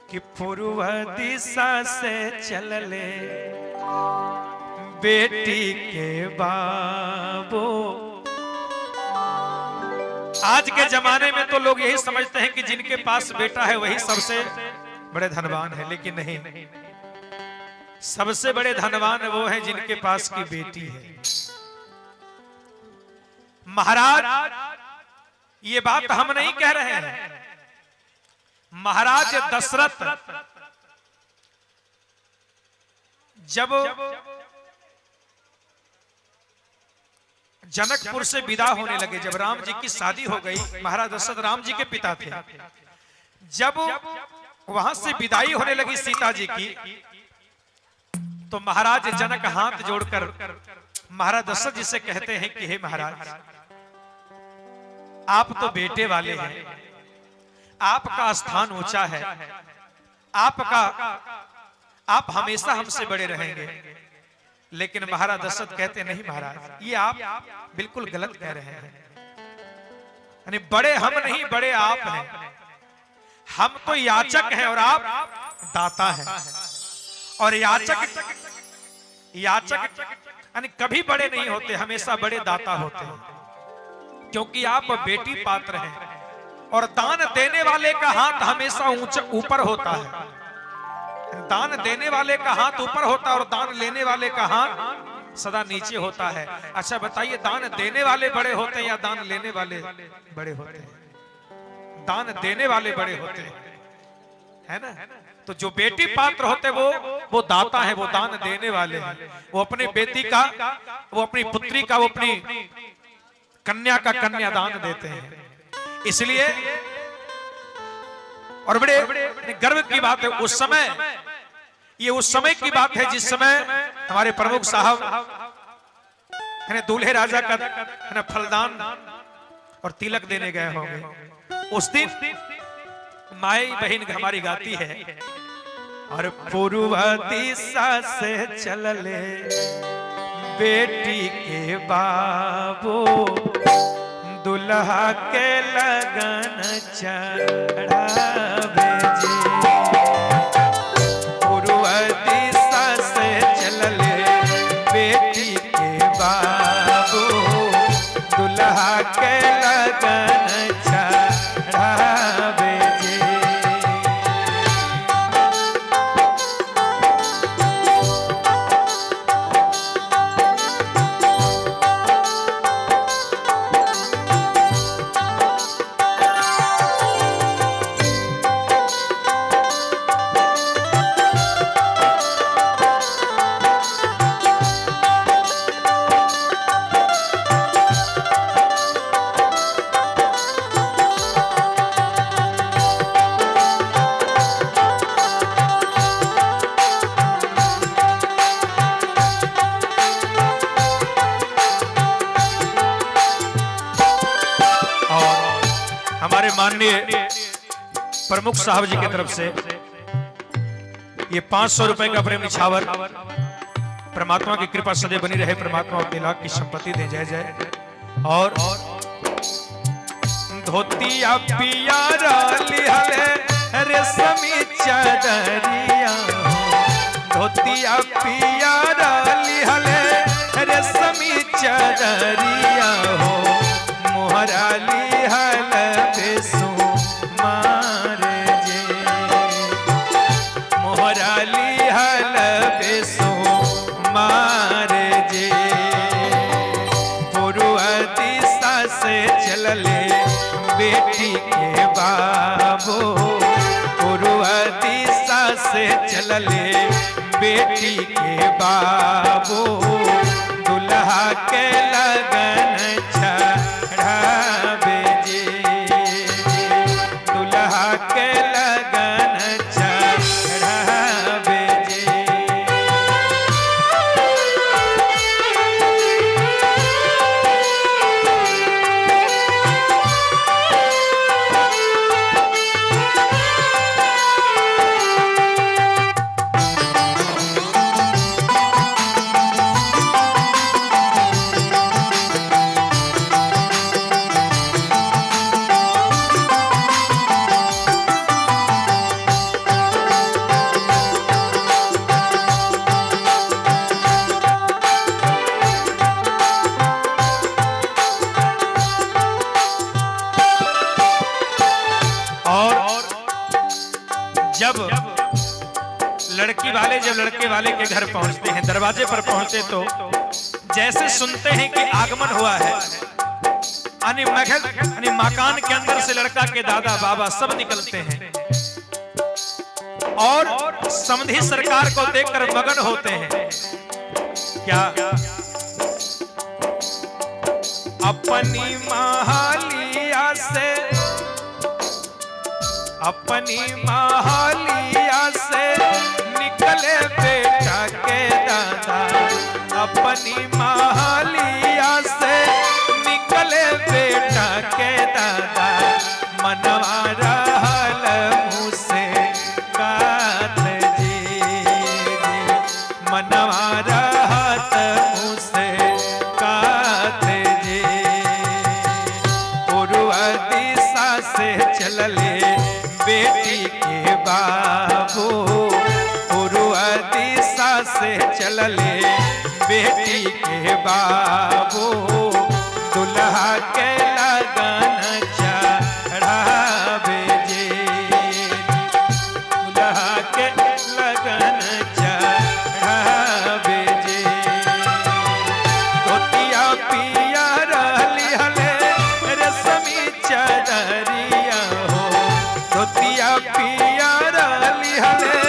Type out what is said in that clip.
कि पूर्व दिशा से चलले बेटी के बाबू। आज के जमाने में तो लोग यही समझते हैं कि जिनके पास बेटा है वही सबसे बड़े धनवान है, लेकिन नहीं, सबसे बड़े धनवान वो है जिनके पास की बेटी है। महाराज ये बात हम नहीं कह रहे हैं, महाराज दशरथ जब जनकपुर से विदा होने लगे, जब राम जी की शादी हो गई, महाराज दशरथ राम जी के पिता थे, जब वहां से विदाई होने लगी सीता जी की, तो महाराज जनक हाथ जोड़कर महाराज दशरथ जी से कहते हैं कि हे महाराज, आप तो बेटे वाले हैं, आपका स्थान ऊंचा है, आप हमेशा हमसे बड़े रहेंगे। लेकिन महाराज दशरथ कहते नहीं महाराज, ये आप बिल्कुल गलत कह रहे हैं, यानी बड़े हम नहीं, बड़े आप हैं। हम तो याचक हैं और आप दाता हैं, और याचक यानी कभी बड़े नहीं होते, हमेशा बड़े दाता होते हैं, क्योंकि आप बेटी पात्र हैं। और दान देने वाले का हाथ हमेशा ऊपर होता है, दान देने वाले का हाथ ऊपर होता है और दान लेने वाले का हाथ सदा नीचे होता है। अच्छा बताइए, दान देने वाले बड़े होते हैं या दान लेने वाले बड़े होते हैं? दान देने वाले बड़े होते हैं, है ना। तो जो बेटी पात्र होते वो दाता है, वो दान देने वाले हैं। वो अपनी बेटी का, वो अपनी पुत्री का, वो अपनी कन्या का कन्यादान देते हैं। इसलिए और बड़े गर्व की बात है, उस समय, ये उस समय की बात है जिस समय हमारे प्रमुख साहब दूल्हे राजा का फलदान और तिलक देने गए होंगे। उस दिन माई बहन हमारी गाती है, और पूर्व दिशा से चलले बेटी के बाबू, दुल्हा के लगन चढ़ावे जी। पूर्व दिशा से चलले बेटी के बाबू, दुल्हा के लगन चढ़ावे जी। माननीय प्रमुख साहब जी की तरफ से ये 500 रुपए का प्रेम निछावर, परमात्मा की कृपा सदैव बनी रहे, परमात्मा अपनी लाख की संपत्ति दे, जय जय। और धोतिया पियारा लिहले रेशमी चादरिया, धोतिया पियारा लिहले रेशमी चादरिया हो, मोहरा लिहल बेसु मारे जे, मोहरा लिहल बेसु मारे जे। पूर्व दिशा से चलले बेटी के बाबू, पूर्व दिशा से चलले बेटी के बाबू, दुल्हा के लगन चढ़ावे जी, दुल्हा के लगन चढ़ावे जी। जब लड़की वाले जब लड़के वाले के घर पहुंचते हैं, दरवाजे पर पहुंचते तो जैसे सुनते हैं कि आगमन हुआ है, मकान के अंदर से लड़का के दादा बाबा सब निकलते हैं और समधी सरकार को देखकर मगन होते हैं। क्या अपनी महालिया से निकले बेटा के दादा, अपनी महालिया से निकले बेटा के दादा, मनवा रहल मुँह से गात जी, मनवा रहत मुँह से गात जी। पूर्व दिशा से चलले बेटी के बाबू, पूर्व दिशा से चलले बेटी के बाबू, दुल्हा के लगन चढ़ावे जी, दुल्हा के लगन चढ़ावे जी। धोतिया पिया रहली हले रेशमी चदरिया हो, धोतिया पिया रहली हले